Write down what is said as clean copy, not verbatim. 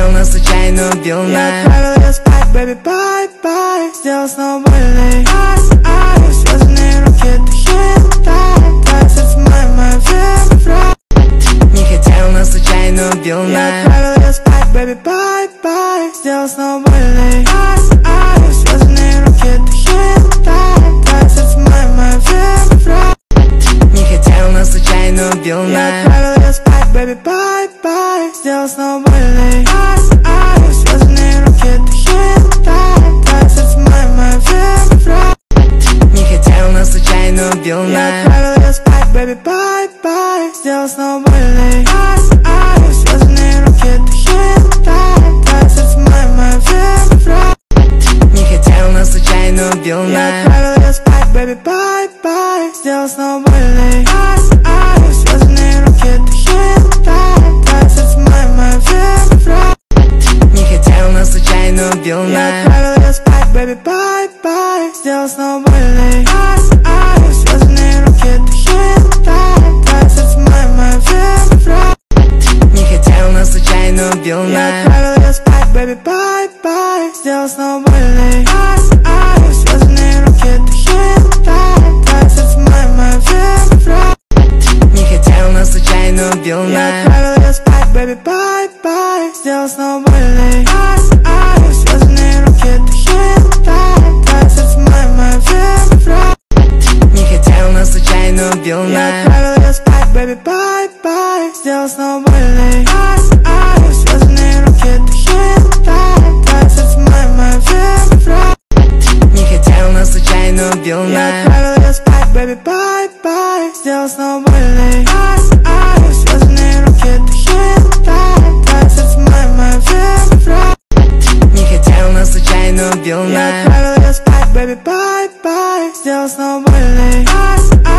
хотел, но случайно убил нас. Я отправил ее спать, baby, bye-bye. Сделал снова больно. Связанные руки, это хентай. Твое сердце моя вера. Не хотел, но случайно убил нас. Я отправил ее спать, baby, bye-bye. Сделал снова больно. Связанные руки, это хентай. Твое сердце моя вера. Не хотел, но случайно убил нас. Я отправил ее спать, baby, bye-bye. Сделал снова больно. Связанные руки, это хентай. Твое сердце моя вера. Не хотел, но случайно убил нас. Я отправил ее спать, baby, bye-bye. Сделал снова больно. Связанные руки, это хентай. Твое сердце моя вера. Не хотел, но случайно убил нас. Я отправил ее спать, baby, bye-bye. Сделал снова больно. Связанные руки, это хентай. Твое сердце моя вера. Не хотел, но случайно убил нас. Я отправил ее спать, baby, bye-bye. Сделал снова больно. Связанные руки, это хентай. Твое сердце моя вера. Не хотел, но случайно убил нас. Я отправил ее спать, baby, bye-bye. Сделал снова больно. Связанные руки, это хентай. Твое сердце моя вера. Не хотел, но случайно убил нас. Я отправил ее спать, baby, bye-bye. Сделал снова больно. Связанные руки, это хентай. Твое сердце моя вера. Не хотел, но случайно убил нас. Я отправил ее спать, baby, bye-bye. Сделал снова больно. Связанные руки, это хентай. Твое сердце моя вера. Не хотел, но случайно убил нас. Я отправил ее спать, baby, bye-bye. Сделал снова больно. Связанные руки, это хентай. Твое сердце моя вера. Не хотел, но случайно убил нас. Я отправил ее спать, baby, bye-bye. Сделал снова больно.